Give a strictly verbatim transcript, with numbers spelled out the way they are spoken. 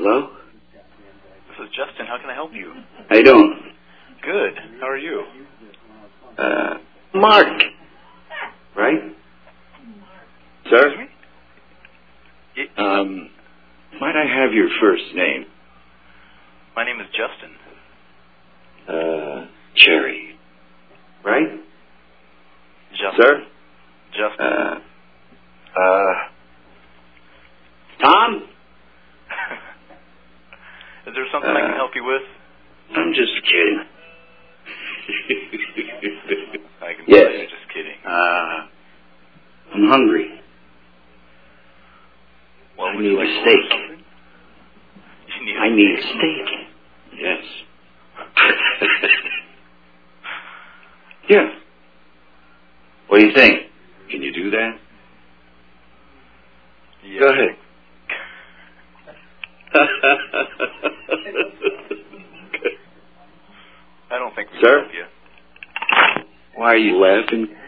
Hello? This is Justin. How can I help you? How you doing? Good. How are you? Uh, Mark. Right? Sir? It, Um, might I have your first name? my name is Justin. Uh, Cherry. Right? Justin. Sir? Justin. Uh, uh, Tom? Is there something uh, I can help you with? I'm just kidding. I can Yes. tell you're just kidding. Uh, I'm hungry. Well, I would you need like a to order steak. something? You need a I need steak? steak. Yes. Yeah. What do you think? Can you do that? Yeah. Go ahead. I don't think we Sir? can help you. Why are you laughing?